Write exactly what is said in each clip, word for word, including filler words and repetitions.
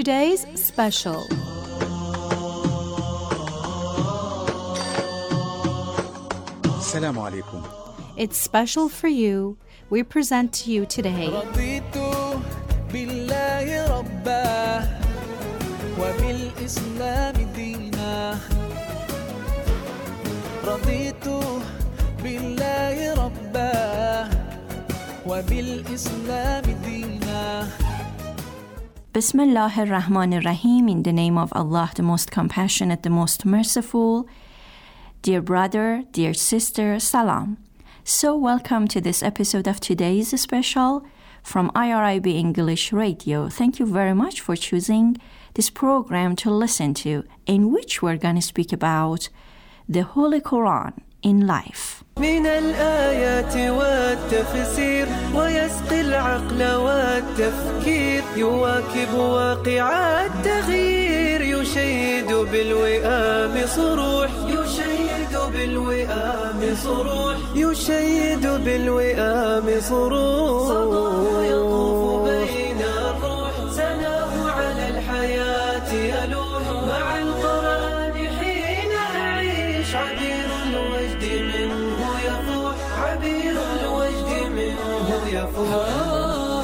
today's special. Assalamu alaikum. It's special for you. We present to you today رضيت بالله ربا وبالإسلام دينا رضيت بالله ربا وبالإسلام دينا. Bismillah ar-Rahman ar-Rahim, in the name of Allah, the most compassionate, the most merciful. Dear brother, dear sister, salam. So welcome to this episode of today's special from I R I B English Radio. Thank you very much for choosing this program to listen to, in which we're going to speak about the Holy Quran in life. من الآيات والتفسير ويسقي العقل والتفكير يواكب واقع التغيير يشيد بالوئام صروح يشيد بالوئام صروح يشيد بالوئام صروح صداه يطوف بين الروح سناه على الحياة يلوح مع القرآن حين أعيش عبير الوجد منه يفوح عبير الوجد منه يفوح.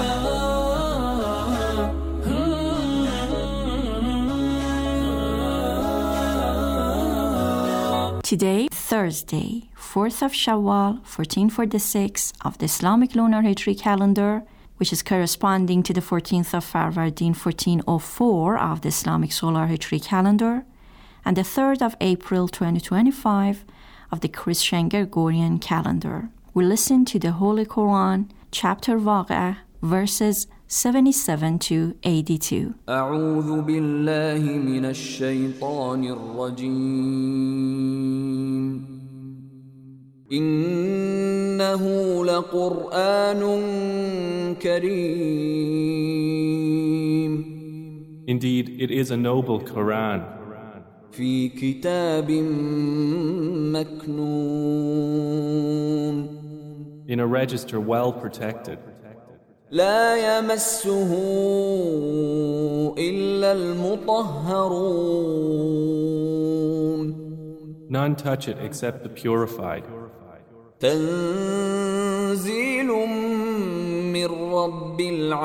Today, Thursday, fourth of Shawwal, fourteen forty-six of the Islamic Lunar Hijri calendar, which is corresponding to the fourteenth of Farvardin, fourteen oh four of the Islamic Solar Hijri calendar, and the third of April, twenty twenty-five of the Christian Gregorian calendar. We listen to the Holy Quran, chapter Waqi'ah, verses seventy-seven to eighty-two. أعوذ بالله من الشيطان الرجيم إنه لقرآن كريم. Indeed, it is a noble Quran في كتاب مكنون in a register well protected. لا يمسه إلا المطهرون. None touch it except the purified. تنزيل من رب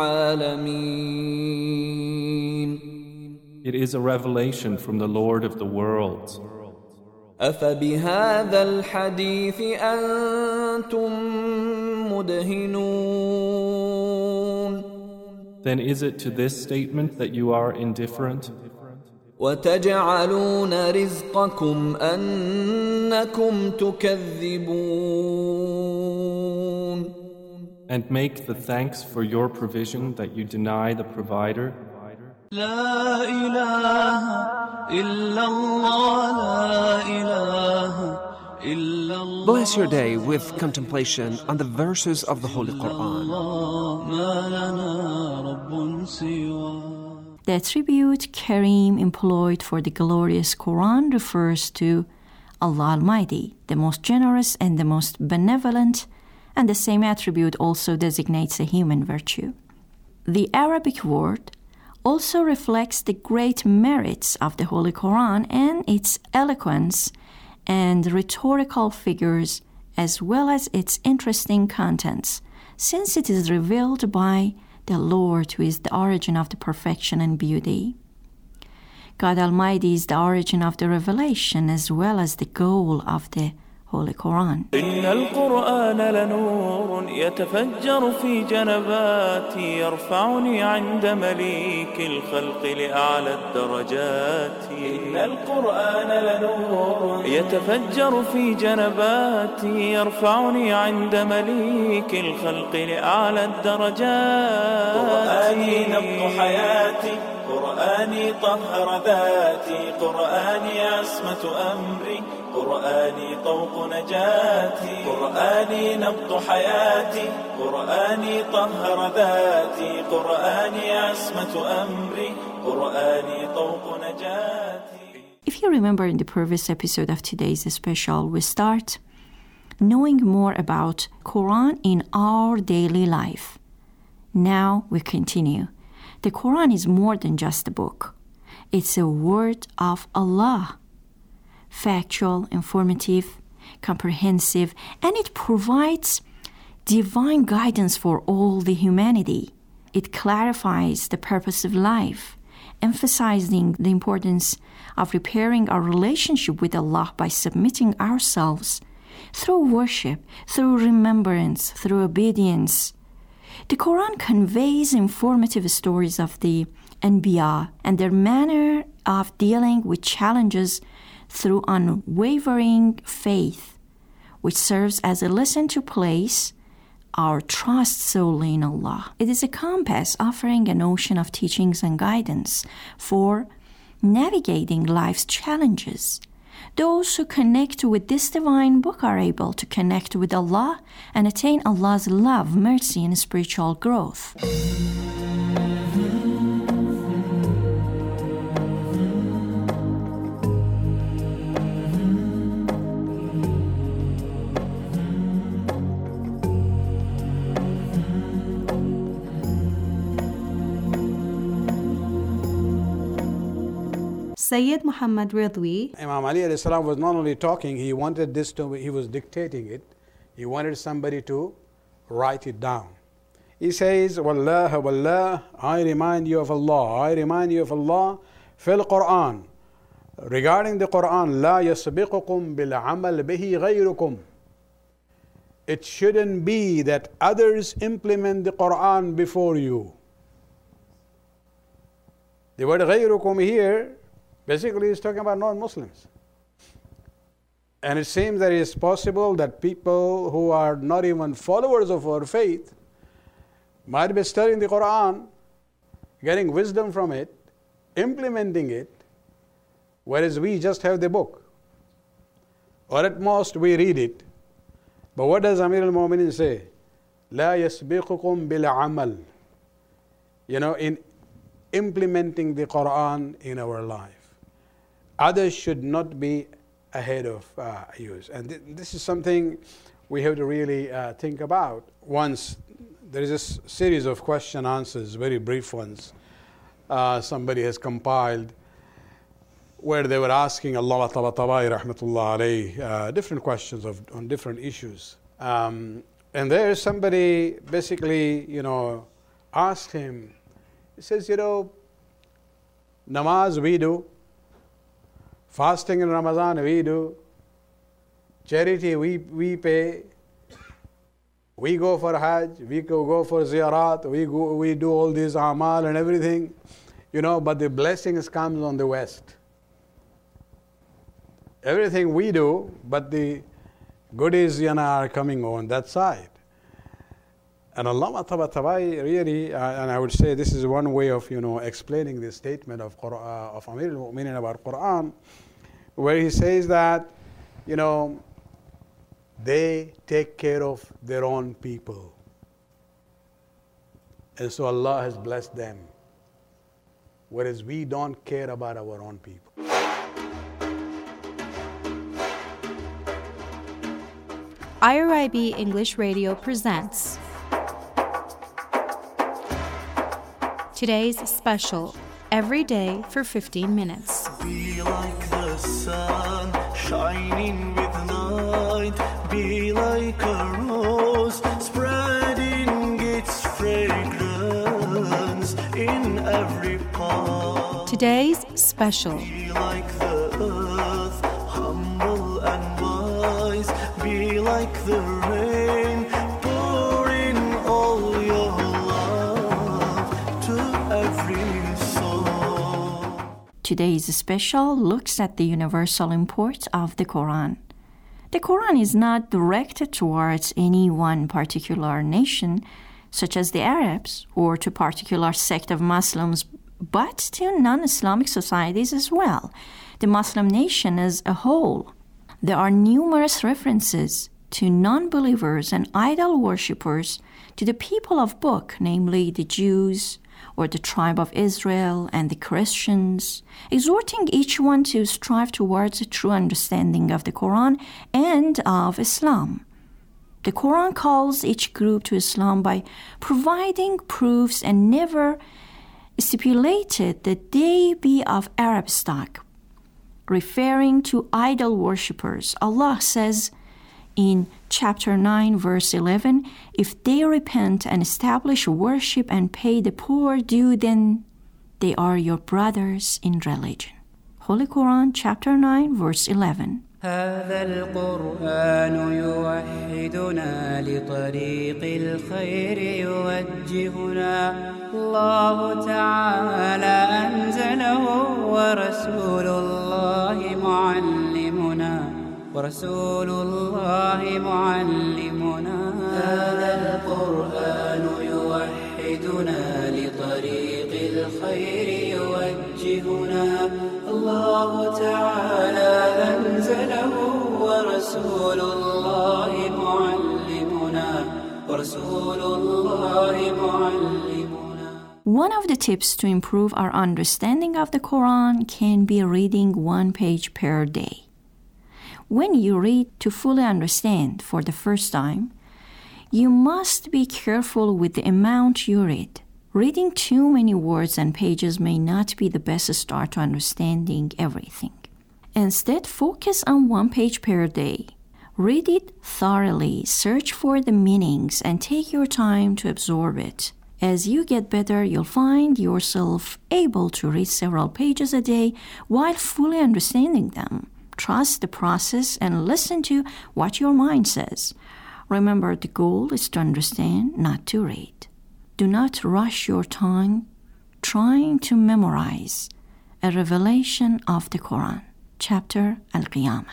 العالمين. It is a revelation from the Lord of the worlds. أفبهذا الحديث أنتم مدهنون. Then is it to this statement that you are indifferent? وتجعلون رزقكم أنكم تكذبون. And make the thanks for your provision that you deny the provider? لا إله إلا الله لا إله إلا الله. Bless your day with contemplation on the verses of the Holy Quran. ما لنا رب سواه. The attribute Kareem employed for the glorious Quran refers to Allah Almighty, the most generous and the most benevolent, and the same attribute also designates a human virtue. The Arabic word also reflects the great merits of the Holy Quran and its eloquence and rhetorical figures, as well as its interesting contents, since it is revealed by the Lord, who is the origin of the perfection and beauty. God Almighty is the origin of the revelation as well as the goal of the Holy Quran. إن القرآن لنور يتفجر في جنباتي يرفعني عند مليك الخلق لأعلى الدرجات. إن القرآن لنور يتفجر في جنباتي يرفعني عند مليك الخلق لأعلى الدرجات. قرآني نبض حياتي قرآني طهر ذاتي قرآني عصمة أمري قرآني طوق نجاتي قرآني نبض حياتي قرآني طهر ذاتي قرآني عصمة أمري قرآني طوق نجاتي. If you remember in the previous episode of today's special, we start knowing more about Quran in our daily life. Now we continue The Quran is more than just a book. It's a word of Allah. Factual, informative, comprehensive, and it provides divine guidance for all the humanity. It clarifies the purpose of life, emphasizing the importance of repairing our relationship with Allah by submitting ourselves through worship, through remembrance, through obedience. The Quran conveys informative stories of the Anbiya and their manner of dealing with challenges through unwavering faith, which serves as a lesson to place our trust solely in Allah. It is a compass offering an ocean of teachings and guidance for navigating life's challenges. Those who connect with this divine book are able to connect with Allah and attain Allah's love, mercy, and spiritual growth. Sayyid Muhammad Ridwi. Imam Ali alayhi salam was not only talking, he wanted this to, he was dictating it. He wanted somebody to write it down. He says, Wallah, Wallah, I remind you of Allah. I remind you of Allah fil Quran. Regarding the Quran, La yasbiqukum bil amal bihi ghayrukum. It shouldn't be that others implement the Quran before you. The word ghayrukum here basically is talking about non-Muslims. And it seems that it is possible that people who are not even followers of our faith might be studying the Quran, getting wisdom from it, implementing it, whereas we just have the book. Or at most we read it. But what does Amir al-Mu'minin say? La yasbiqukum bil amal. You know, in implementing the Quran in our life. Others should not be ahead of uh, you. And th- this is something we have to really uh, think about. Once, there is a s- series of question answers, very brief ones, uh, somebody has compiled, where they were asking Allah Tabatabai Rahmatullah alayhi, uh, different questions of, on different issues. Um, and there somebody basically, you know, asked him, he says, you know, namaz we do, fasting in Ramadan we do, charity we, we pay, we go for Hajj, we go, go for ziyarat, we, go, we do all these amal and everything, you know, but the blessings comes on the West. Everything we do, but the goodies, you know, are coming on that side. And Allah Tabatabai really, uh, and I would say this is one way of, you know, explaining this statement of Quran, uh, of Amir al-Mu'minin about Quran, where he says that, you know, they take care of their own people. And so Allah has blessed them. Whereas we don't care about our own people. I R I B English Radio presents today's special, Every Day for fifteen minutes. Be like the sun, shining with light. Be like a rose, spreading its fragrance in every part. Today's special. Be like the earth, humble and wise. Be like the rain, pouring all your love to every soul. Today's special looks at the universal import of the Quran. The Quran is not directed towards any one particular nation, such as the Arabs, or to a particular sect of Muslims, but to non-Islamic societies as well, the Muslim nation as a whole. There are numerous references to non-believers and idol worshippers, to the people of book, namely the Jews or the tribe of Israel and the Christians, exhorting each one to strive towards a true understanding of the Quran and of Islam. The Quran calls each group to Islam by providing proofs and never stipulated that they be of Arab stock, referring to idol worshippers. Allah says in chapter nine, verse eleven, if they repent and establish worship and pay the poor due, then they are your brothers in religion. Holy Quran, chapter nine, verse eleven. هذا القرآن يوحدنا لطريق الخير يوجهنا الله تعالى أنزله ورسول الله معلمنا ورسول الله معلمنا هذا القرآن يوحدنا لطريق الخير يوجهنا الله تعالى أنزله ورسول الله معلمنا ورسول الله معلمنا. One of the tips to improve our understanding of the Quran can be reading one page per day. When you read to fully understand for the first time, you must be careful with the amount you read. Reading too many words and pages may not be the best start to understanding everything. Instead, focus on one page per day. Read it thoroughly, search for the meanings, and take your time to absorb it. As you get better, you'll find yourself able to read several pages a day while fully understanding them. Trust the process and listen to what your mind says. Remember, the goal is to understand, not to read. Do not rush your tongue trying to memorize a revelation of the Quran. Chapter Al-Qiyamah.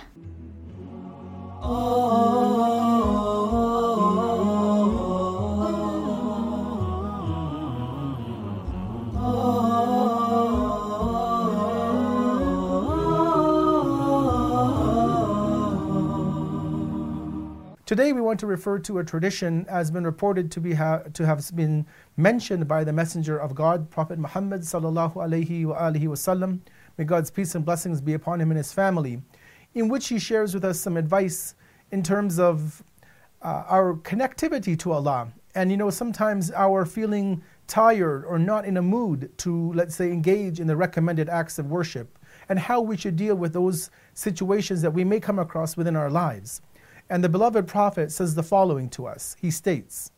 Today we want to refer to a tradition as been reported to be ha- to have been mentioned by the Messenger of God, Prophet Muhammad sallallahu alaihi wa alihi wasallam. May God's peace and blessings be upon him and his family, in which he shares with us some advice in terms of uh, our connectivity to Allah. And you know, sometimes our feeling tired or not in a mood to, let's say, engage in the recommended acts of worship, and how we should deal with those situations that we may come across within our lives. And the beloved Prophet says the following to us. He states,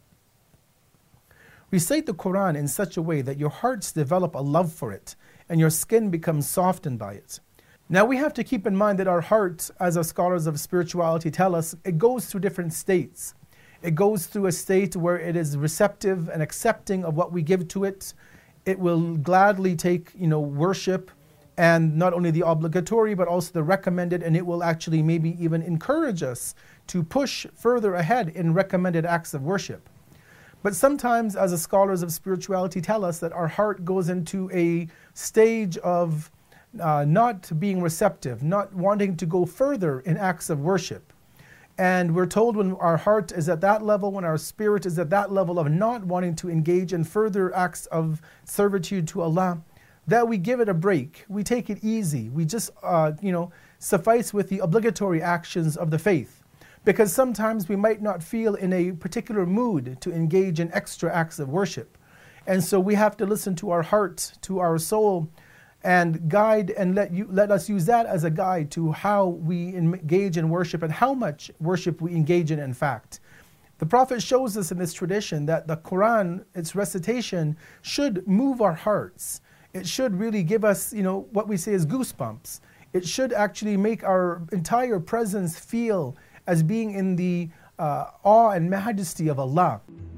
recite the Quran in such a way that your hearts develop a love for it and your skin becomes softened by it. Now we have to keep in mind that our heart, as our scholars of spirituality tell us, it goes through different states. It goes through a state where it is receptive and accepting of what we give to it. It will gladly take, you know, worship, and not only the obligatory but also the recommended, and it will actually maybe even encourage us to push further ahead in recommended acts of worship. But sometimes, as the scholars of spirituality tell us, that our heart goes into a stage of uh, not being receptive, not wanting to go further in acts of worship. And we're told when our heart is at that level, when our spirit is at that level of not wanting to engage in further acts of servitude to Allah, that we give it a break. We take it easy. We just, uh, you know, suffice with the obligatory actions of the faith. Because sometimes we might not feel in a particular mood to engage in extra acts of worship. And so we have to listen to our heart, to our soul, and guide and let you let us use that as a guide to how we engage in worship and how much worship we engage in, in fact. The Prophet shows us in this tradition that the Quran, its recitation, should move our hearts. It should really give us, you know, what we say is goosebumps. It should actually make our entire presence feel as being in the uh, awe and majesty of Allah.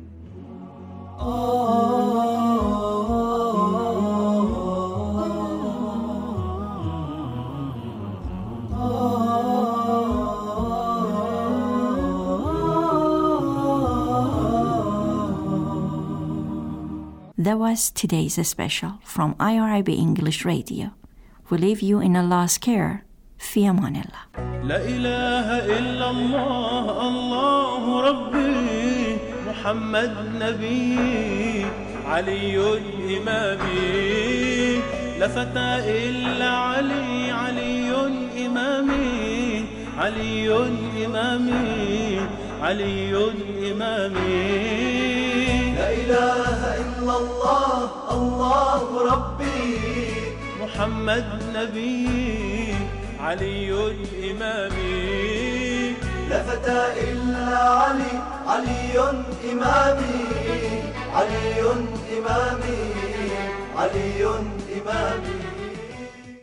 That was today's special from I R I B English Radio. We leave you in Allah's care. في أمان الله. لا إله إلا الله الله ربي محمد نبي علي إمامي لا فتى إلا علي علي إمامي علي إمامي علي إمامي لا إله إلا الله الله ربي محمد نبي علي إمامي لا فتى إلا علي علي إمامي